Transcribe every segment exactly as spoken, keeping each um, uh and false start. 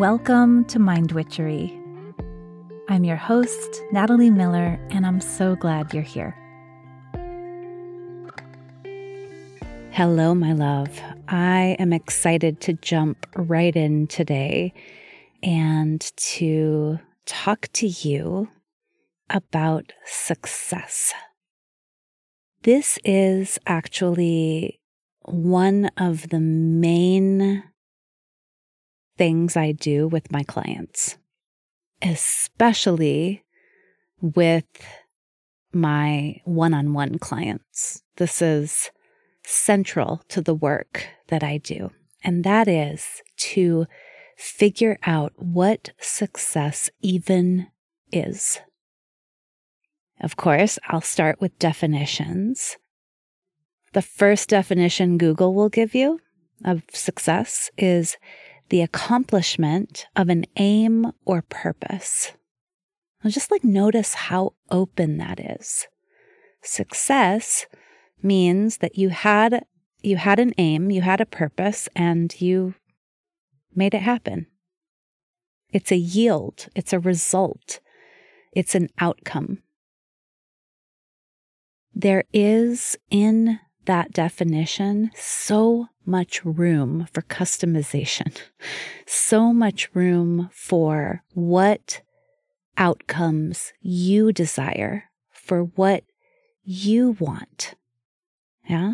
Welcome to Mind Witchery. I'm your host, Natalie Miller, and I'm so glad you're here. Hello, my love. I am excited to jump right in today and to talk to you about success. This is actually one of the main things I do with my clients, especially with my one-on-one clients. This is central to the work that I do, and that is to figure out what success even is. Of course, I'll start with definitions. The first definition Google will give you of success is the accomplishment of an aim or purpose. Now just like notice how open that is. Success means that you had you had an aim, you had a purpose, and you made it happen. It's a yield, it's a result, it's an outcome. There is in that definition so much room for customization, so much room for what outcomes you desire, for what you want. Yeah?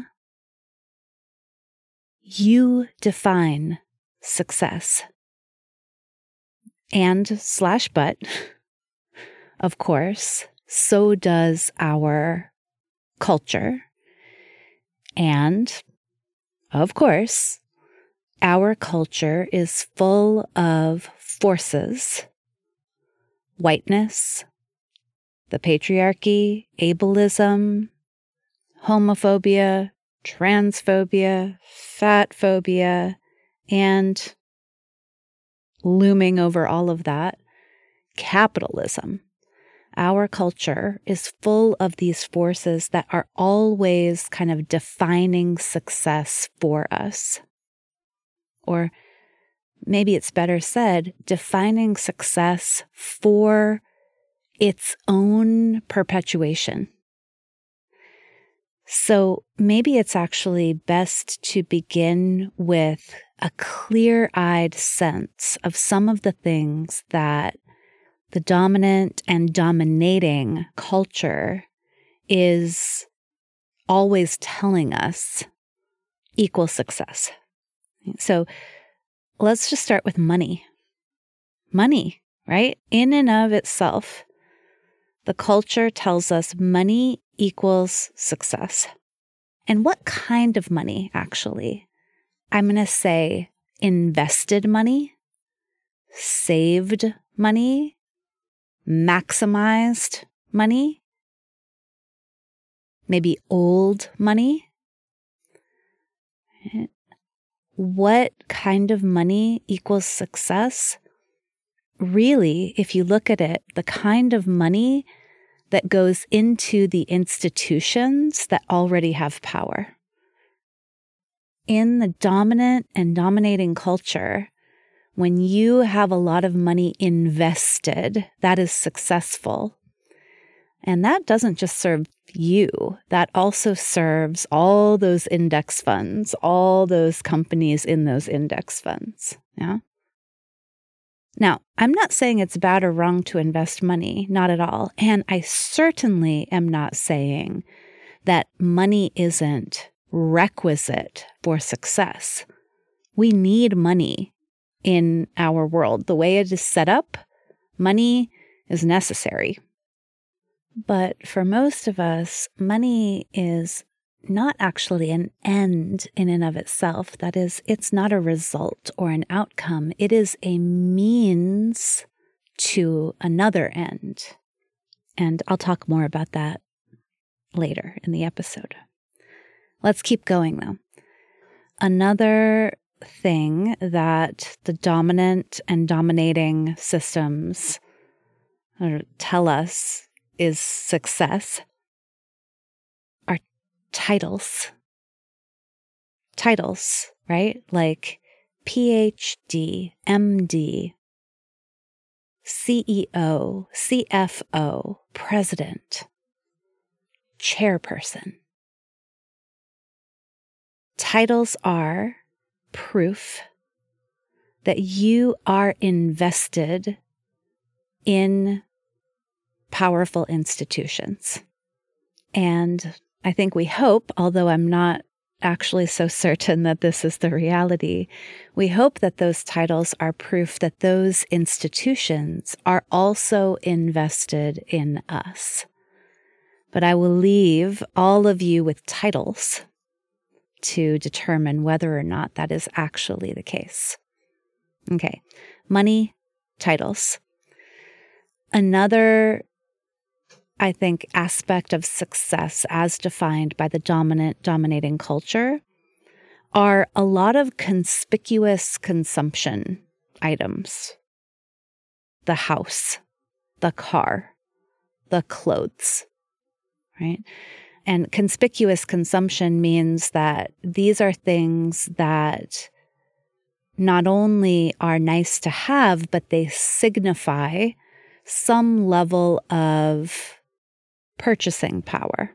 You define success. And slash but, of course, so does our culture. And, of course, our culture is full of forces: whiteness, the patriarchy, ableism, homophobia, transphobia, fat phobia, and looming over all of that, capitalism. Our culture is full of these forces that are always kind of defining success for us. Or maybe it's better said, defining success for its own perpetuation. So maybe it's actually best to begin with a clear-eyed sense of some of the things that the dominant and dominating culture is always telling us equal success. So let's just start with money. Money, right? In and of itself, the culture tells us money equals success. And what kind of money, actually? I'm going to say invested money, saved money, maximized money, maybe old money. What kind of money equals success? Really, if you look at it, the kind of money that goes into the institutions that already have power. In the dominant and dominating culture, when you have a lot of money invested, that is successful. And that doesn't just serve you. That also serves all those index funds, all those companies in those index funds. Yeah. Now, I'm not saying it's bad or wrong to invest money, not at all. And I certainly am not saying that money isn't requisite for success. We need money in our world. The way it is set up, money is necessary. But for most of us, money is not actually an end in and of itself. That is, it's not a result or an outcome. It is a means to another end. And I'll talk more about that later in the episode. Let's keep going, though. Another thing that the dominant and dominating systems tell us is success are titles. Titles, right? Like P H D, M D, C E O, C F O, president, chairperson. Titles are proof that you are invested in powerful institutions. And I think we hope, although I'm not actually so certain that this is the reality, we hope that those titles are proof that those institutions are also invested in us. But I will leave all of you with titles to determine whether or not that is actually the case. Okay, money, titles. Another, I think, aspect of success as defined by the dominant, dominating culture are a lot of conspicuous consumption items. The house, the car, the clothes, right? And conspicuous consumption means that these are things that not only are nice to have, but they signify some level of purchasing power.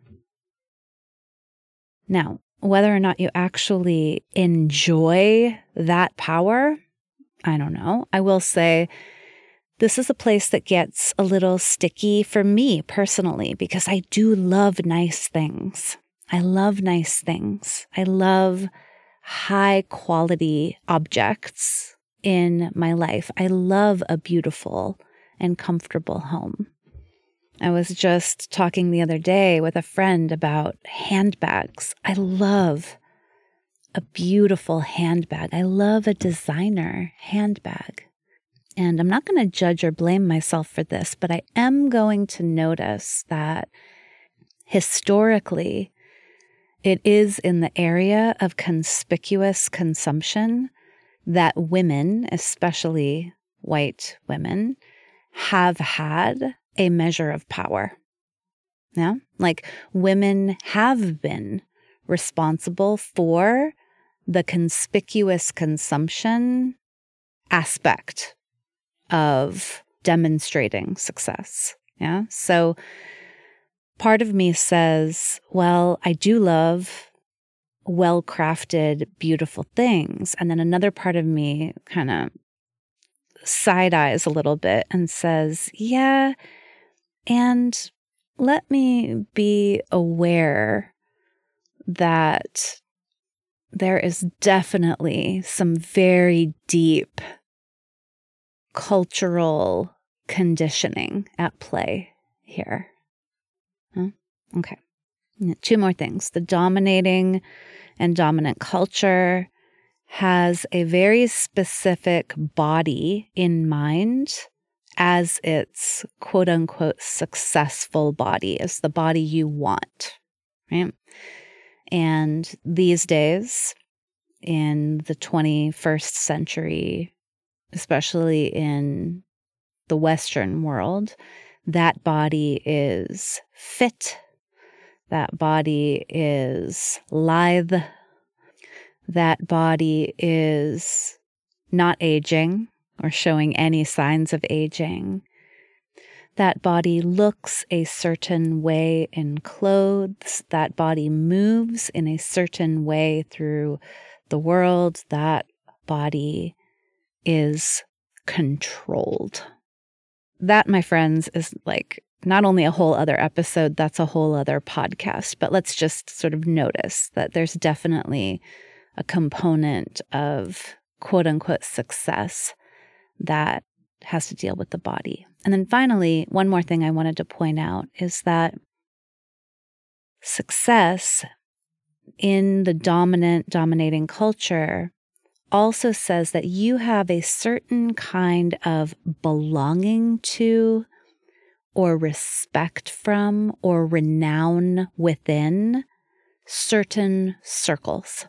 Now, whether or not you actually enjoy that power, I don't know. I will say this is a place that gets a little sticky for me personally, because I do love nice things. I love nice things. I love high quality objects in my life. I love a beautiful and comfortable home. I was just talking the other day with a friend about handbags. I love a beautiful handbag. I love a designer handbag. And I'm not going to judge or blame myself for this, but I am going to notice that historically, it is in the area of conspicuous consumption that women, especially white women, have had a measure of power. Yeah? Like women have been responsible for the conspicuous consumption aspect of demonstrating success. Yeah. So part of me says, well, I do love well-crafted, beautiful things. And then another part of me kind of side eyes a little bit and says, yeah, and let me be aware that there is definitely some very deep cultural conditioning at play here. Huh? Okay. Two more things. The dominating and dominant culture has a very specific body in mind as its quote unquote successful body, as the body you want, right? And these days, in the twenty-first century, especially in the Western world, that body is fit. That body is lithe. That body is not aging or showing any signs of aging. That body looks a certain way in clothes. That body moves in a certain way through the world. That body is controlled. That, my friends, is like not only a whole other episode, that's a whole other podcast. But let's just sort of notice that there's definitely a component of quote unquote success that has to deal with the body. And then finally, one more thing I wanted to point out is that success in the dominant, dominating culture also says that you have a certain kind of belonging to or respect from or renown within certain circles.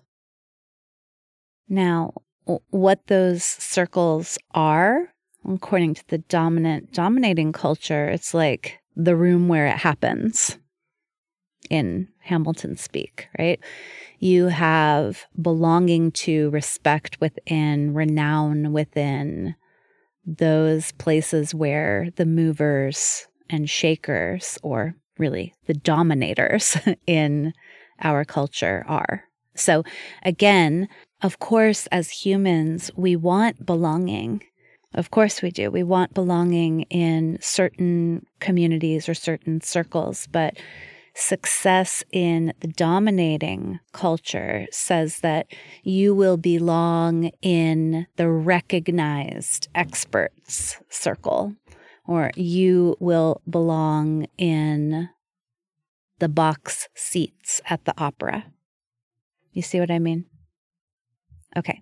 Now, what those circles are, according to the dominant, dominating culture, it's like the room where it happens in Hamilton speak, right? You have belonging to, respect within, renown within those places where the movers and shakers, or really the dominators in our culture are. So again, of course, as humans, we want belonging. Of course we do. We want belonging in certain communities or certain circles, but success in the dominating culture says that you will belong in the recognized experts circle, or you will belong in the box seats at the opera. You see what I mean? Okay.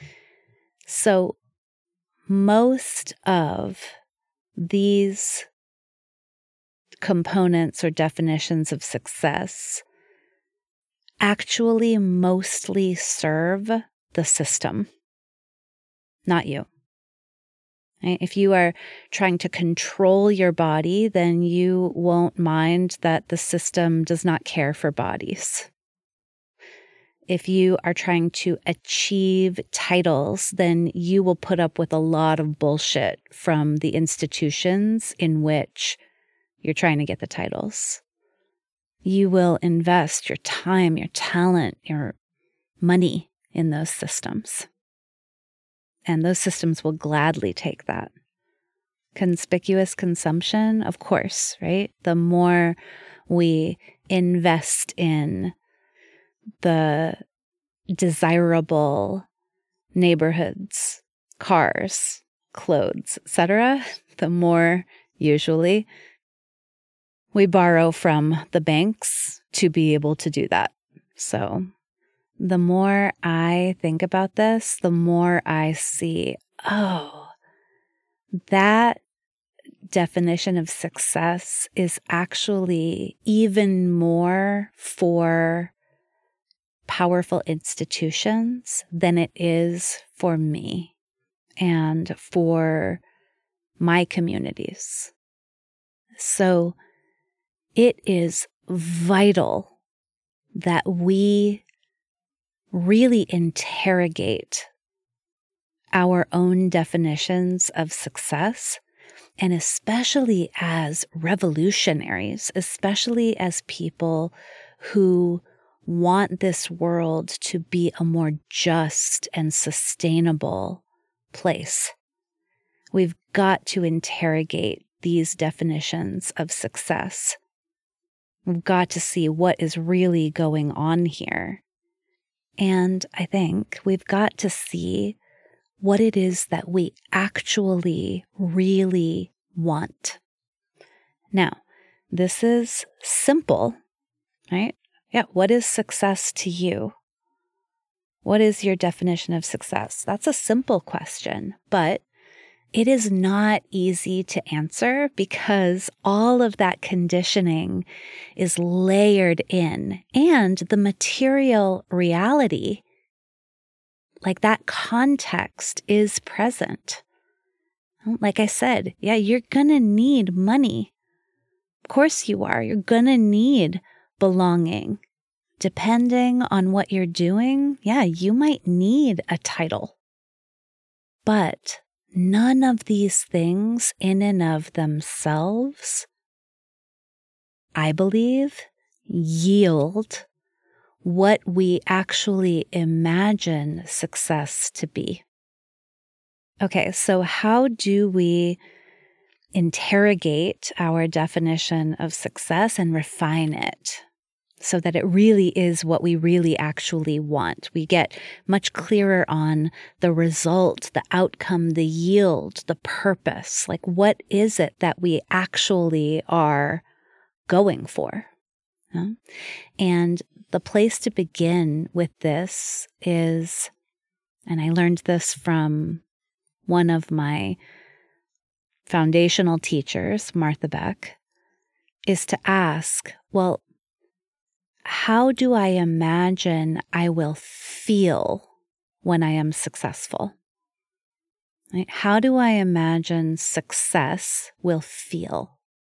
So most of these components or definitions of success actually mostly serve the system, not you. Right? If you are trying to control your body, then you won't mind that the system does not care for bodies. If you are trying to achieve titles, then you will put up with a lot of bullshit from the institutions in which you're trying to get the titles. You will invest your time, your talent, your money in those systems. And those systems will gladly take that. Conspicuous consumption, of course, right? The more we invest in the desirable neighborhoods, cars, clothes, et cetera, the more usually we borrow from the banks to be able to do that. So the more I think about this, the more I see, oh, that definition of success is actually even more for powerful institutions than it is for me and for my communities. So it is vital that we really interrogate our own definitions of success, and especially as revolutionaries, especially as people who want this world to be a more just and sustainable place. We've got to interrogate these definitions of success. We've got to see what is really going on here. And I think we've got to see what it is that we actually really want. Now, this is simple, right? Yeah, what is success to you? What is your definition of success? That's a simple question, but it is not easy to answer because all of that conditioning is layered in, and the material reality, like that context, is present. Like I said, yeah, you're gonna need money. Of course you are. You're gonna need belonging. Depending on what you're doing, yeah, you might need a title. But none of these things in and of themselves, I believe, yield what we actually imagine success to be. Okay, so how do we interrogate our definition of success and refine it so that it really is what we really actually want? We get much clearer on the result, the outcome, the yield, the purpose. Like, what is it that we actually are going for? You know? And the place to begin with this is, and I learned this from one of my foundational teachers, Martha Beck, is to ask, well, how do I imagine I will feel when I am successful? Right? How do I imagine success will feel?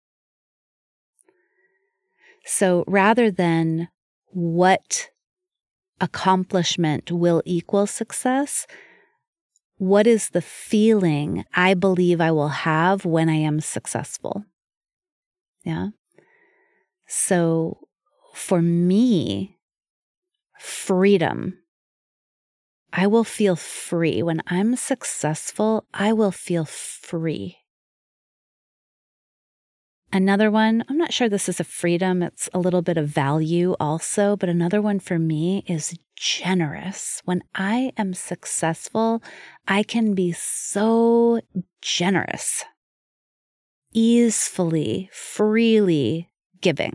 So rather than what accomplishment will equal success, what is the feeling I believe I will have when I am successful? Yeah. So for me, freedom. I will feel free. When I'm successful, I will feel free. Another one, I'm not sure this is a freedom, it's a little bit of value also, but another one for me is generous. When I am successful, I can be so generous, easily, freely giving.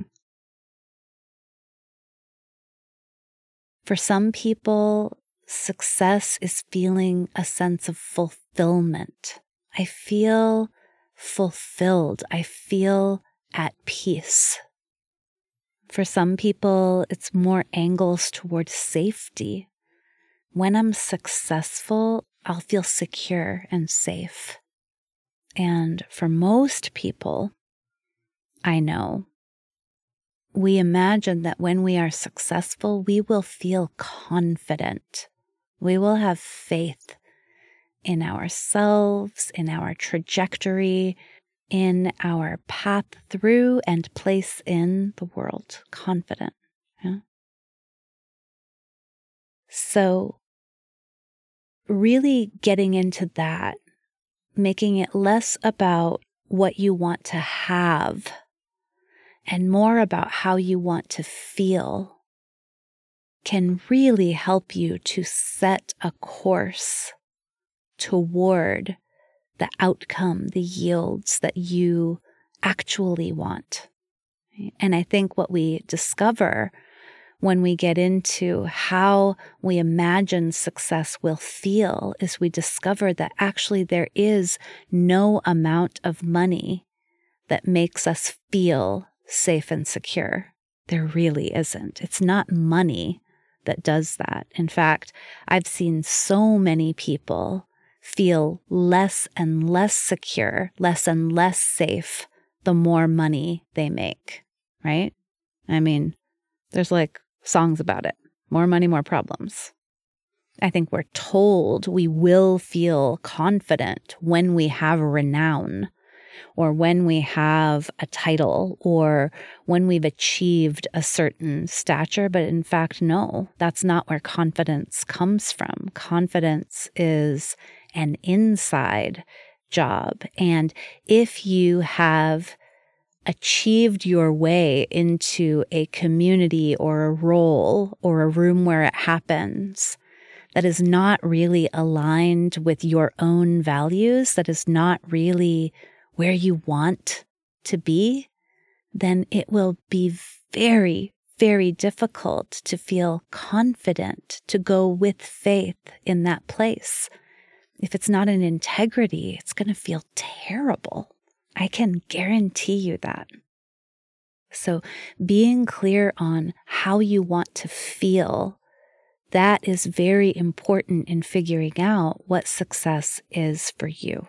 For some people, success is feeling a sense of fulfillment. I feel fulfilled. I feel at peace. For some people, it's more angles towards safety. When I'm successful, I'll feel secure and safe. And for most people, I know, we imagine that when we are successful, we will feel confident. We will have faith in ourselves, in our trajectory, in our path through and place in the world. Confident. Yeah? So really getting into that, making it less about what you want to have and more about how you want to feel can really help you to set a course toward the outcome, the yields that you actually want. And I think what we discover when we get into how we imagine success will feel is we discover that actually there is no amount of money that makes us feel safe and secure. There really isn't. It's not money that does that. In fact, I've seen so many people feel less and less secure, less and less safe the more money they make, right? I mean, there's like songs about it. More money, more problems. I think we're told we will feel confident when we have renown, or when we have a title, or when we've achieved a certain stature. But in fact, no, that's not where confidence comes from. Confidence is an inside job. And if you have achieved your way into a community or a role or a room where it happens that is not really aligned with your own values, that is not really where you want to be, then it will be very, very difficult to feel confident to go with faith in that place. If it's not in integrity, it's going to feel terrible. I can guarantee you that. So being clear on how you want to feel, that is very important in figuring out what success is for you.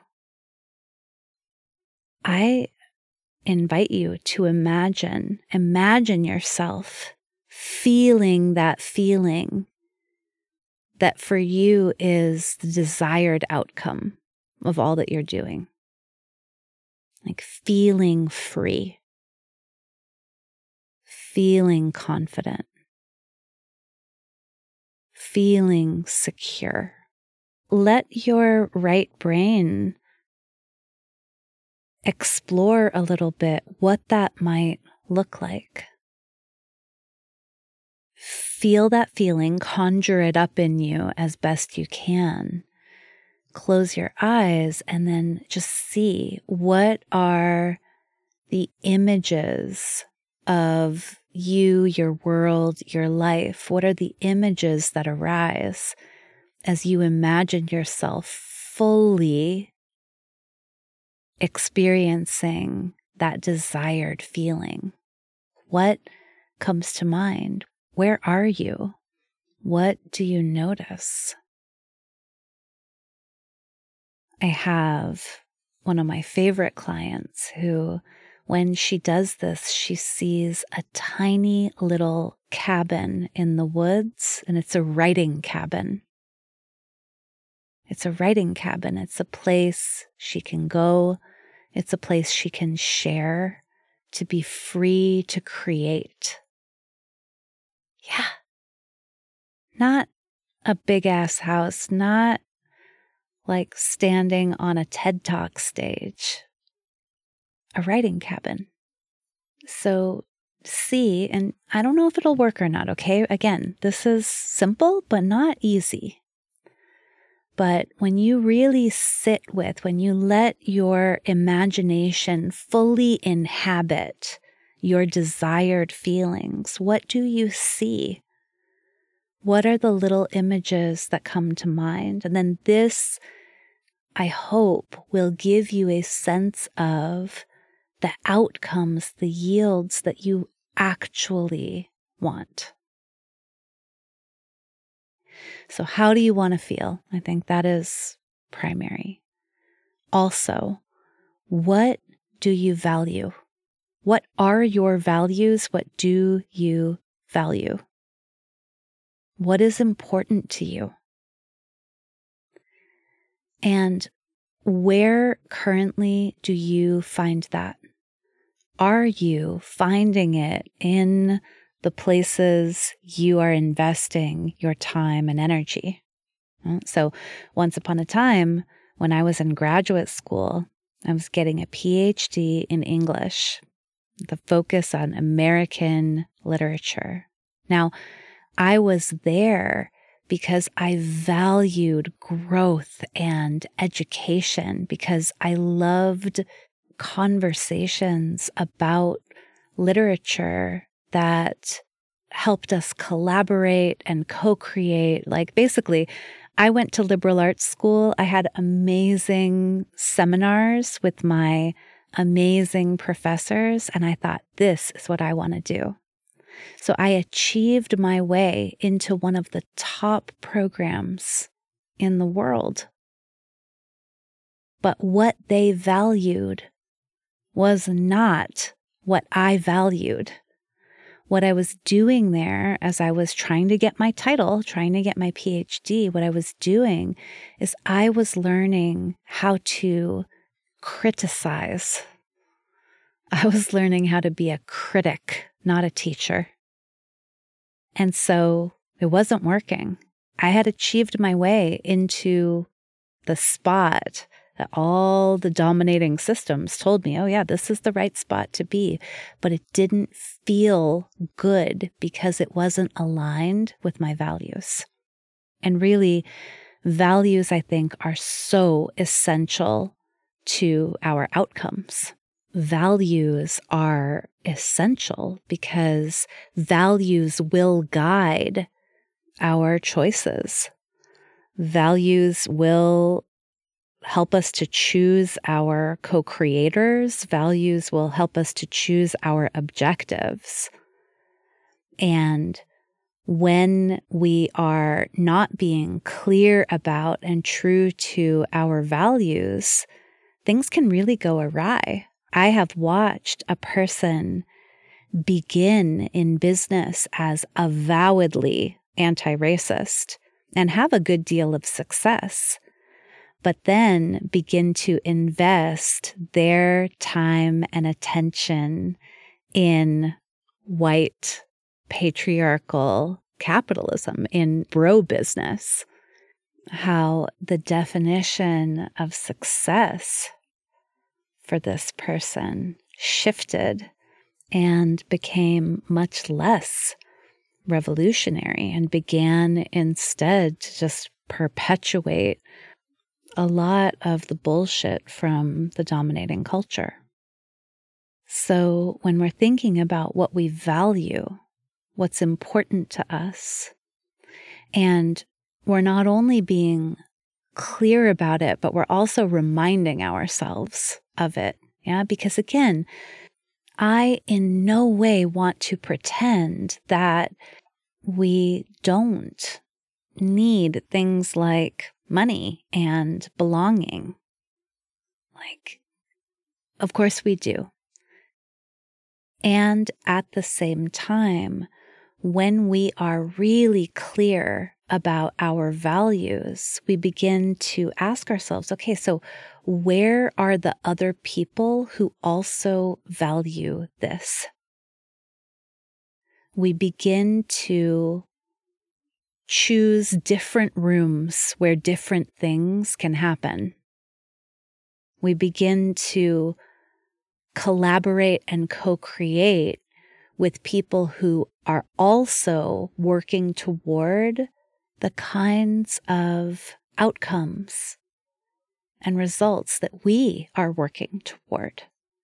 I invite you to imagine, imagine yourself feeling that feeling that for you is the desired outcome of all that you're doing. Like feeling free, feeling confident, feeling secure. Let your right brain explore a little bit what that might look like. Feel that feeling, conjure it up in you as best you can. Close your eyes and then just see what are the images of you, your world, your life. What are the images that arise as you imagine yourself fully experiencing that desired feeling? What comes to mind? Where are you? What do you notice? I have one of my favorite clients who, when she does this, she sees a tiny little cabin in the woods, and it's a writing cabin. It's a writing cabin. It's a place she can go. It's a place she can share, to be free to create. Yeah. Not a big ass house, not like standing on a TED Talk stage. A writing cabin. So see, and I don't know if it'll work or not, okay? Again, this is simple, but not easy. But when you really sit with, when you let your imagination fully inhabit your desired feelings, what do you see? What are the little images that come to mind? And then this, I hope, will give you a sense of the outcomes, the yields that you actually want. So how do you want to feel? I think that is primary. Also, what do you value? What are your values? What do you value? What is important to you? And where currently do you find that? Are you finding it in the places you are investing your time and energy? So once upon a time, when I was in graduate school, I was getting a P H D in English, the focus on American literature. Now, I was there because I valued growth and education, because I loved conversations about literature that helped us collaborate and co-create. Like basically, I went to liberal arts school. I had amazing seminars with my amazing professors, and I thought, this is what I want to do. So I achieved my way into one of the top programs in the world. But what they valued was not what I valued. What I was doing there as I was trying to get my title, trying to get my P H D, what I was doing is I was learning how to criticize. I was learning how to be a critic, not a teacher. And so it wasn't working. I had achieved my way into the spot that all the dominating systems told me, oh yeah, this is the right spot to be. But it didn't feel good because it wasn't aligned with my values. And really, values, I think, are so essential to our outcomes. Values are essential because values will guide our choices. Values will help us to choose our co-creators. Values will help us to choose our objectives. And when we are not being clear about and true to our values, things can really go awry. I have watched a person begin in business as avowedly anti-racist and have a good deal of success, but then begin to invest their time and attention in white patriarchal capitalism, in bro business. How the definition of success for this person shifted and became much less revolutionary and began instead to just perpetuate a lot of the bullshit from the dominating culture. So when we're thinking about what we value, what's important to us, and we're not only being clear about it, but we're also reminding ourselves of it. Yeah, because again, I in no way want to pretend that we don't need things like money and belonging. Like, of course we do. And at the same time, when we are really clear about our values, we begin to ask ourselves, okay, so where are the other people who also value this? We begin to choose different rooms where different things can happen. We begin to collaborate and co-create with people who are also working toward the kinds of outcomes and results that we are working toward.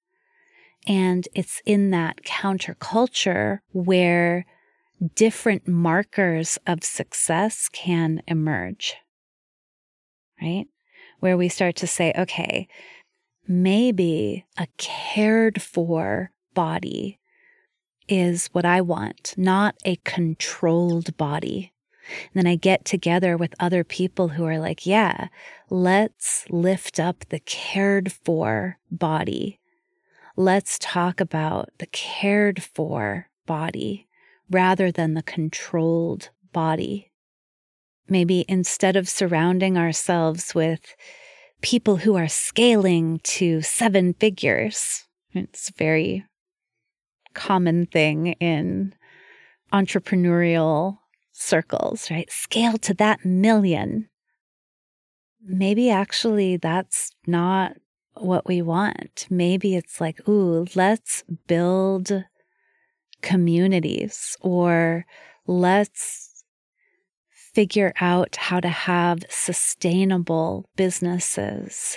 And it's in that counterculture where different markers of success can emerge, right? Where we start to say, okay, maybe a cared for body is what I want, not a controlled body. And then I get together with other people who are like, yeah, let's lift up the cared for body. Let's talk about the cared for body rather than the controlled body. Maybe instead of surrounding ourselves with people who are scaling to seven figures, it's a very common thing in entrepreneurial circles, right? Scale to that million. Maybe actually that's not what we want. Maybe it's like, ooh, let's build communities, or let's figure out how to have sustainable businesses,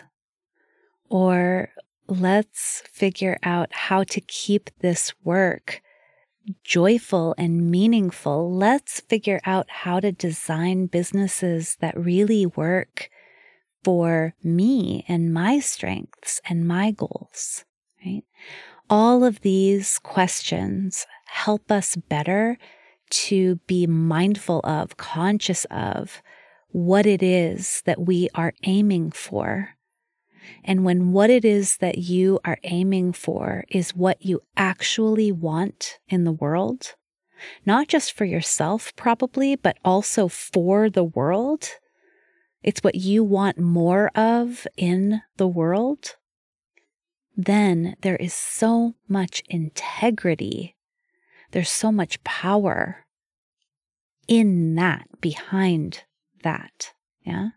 or let's figure out how to keep this work joyful and meaningful. Let's figure out how to design businesses that really work for me and my strengths and my goals, right? All of these questions help us better to be mindful of, conscious of what it is that we are aiming for. And when what it is that you are aiming for is what you actually want in the world, not just for yourself probably, but also for the world, it's what you want more of in the world, then there is so much integrity, there's so much power in that, behind that, yeah?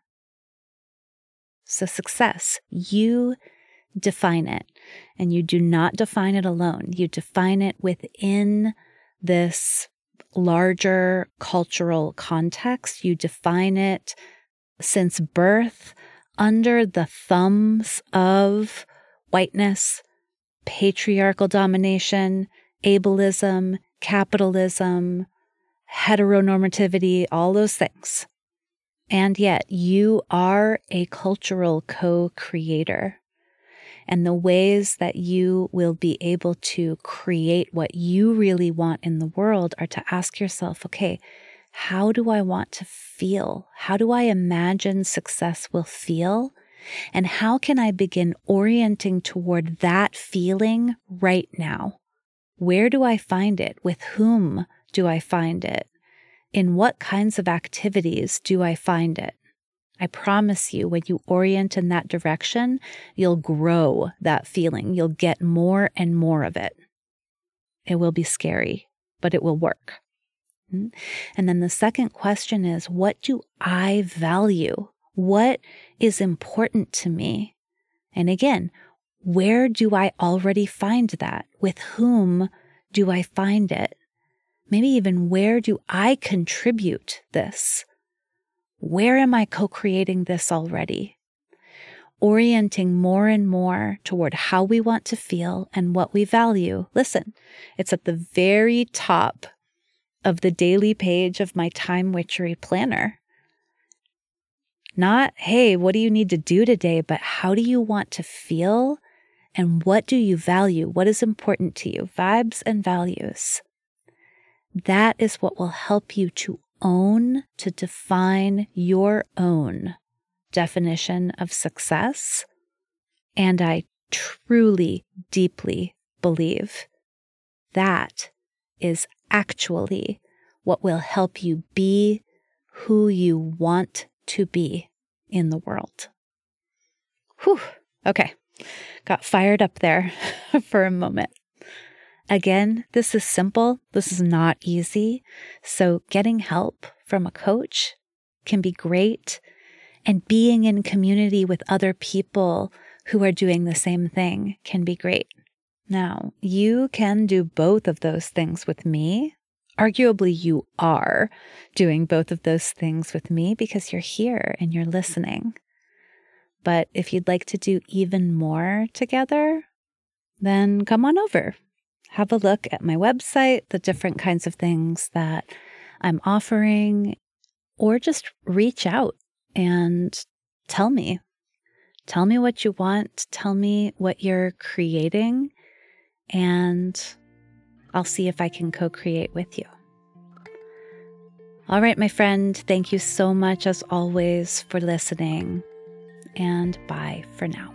So success, you define it, and you do not define it alone. You define it within this larger cultural context. You define it since birth under the thumbs of whiteness, patriarchal domination, ableism, capitalism, heteronormativity, all those things. And yet you are a cultural co-creator. And the ways that you will be able to create what you really want in the world are to ask yourself, okay, how do I want to feel? How do I imagine success will feel? And how can I begin orienting toward that feeling right now? Where do I find it? With whom do I find it? In what kinds of activities do I find it? I promise you, when you orient in that direction, you'll grow that feeling. You'll get more and more of it. It will be scary, but it will work. And then the second question is, what do I value? What is important to me? And again, where do I already find that? With whom do I find it? Maybe even where do I contribute this? Where am I co-creating this already? Orienting more and more toward how we want to feel and what we value. Listen, it's at the very top of the daily page of my Time Witchery planner. Not, hey, what do you need to do today? But how do you want to feel? And what do you value? What is important to you? Vibes and values. That is what will help you to own, to define your own definition of success. And I truly, deeply believe that is actually what will help you be who you want to be in the world. Whew. Okay. Got fired up there for a moment. Again, this is simple. This is not easy. So getting help from a coach can be great. And being in community with other people who are doing the same thing can be great. Now, you can do both of those things with me. Arguably, you are doing both of those things with me because you're here and you're listening. But if you'd like to do even more together, then come on over. Have a look at my website, the different kinds of things that I'm offering, or just reach out and tell me. Tell me what you want. Tell me what you're creating, and I'll see if I can co-create with you. All right, my friend, thank you so much as always for listening, and bye for now.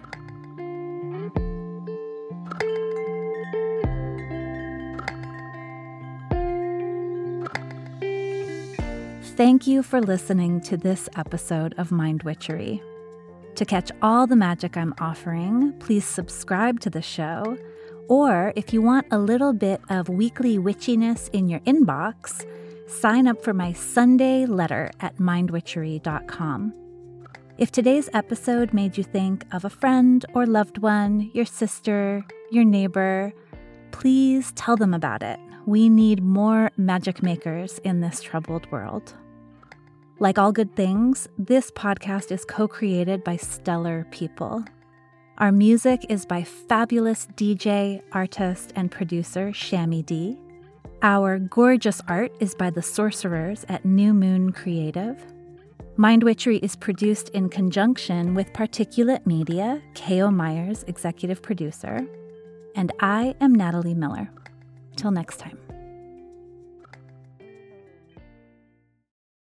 Thank you for listening to this episode of Mind Witchery. To catch all the magic I'm offering, please subscribe to the show. Or if you want a little bit of weekly witchiness in your inbox, sign up for my Sunday letter at mind witchery dot com. If today's episode made you think of a friend or loved one, your sister, your neighbor, please tell them about it. We need more magic makers in this troubled world. Like all good things, this podcast is co-created by stellar people. Our music is by fabulous D J, artist, and producer Shammy D. Our gorgeous art is by the sorcerers at New Moon Creative. Mind Witchery is produced in conjunction with Particulate Media, K O. Myers, executive producer. And I am Natalie Miller. Till next time.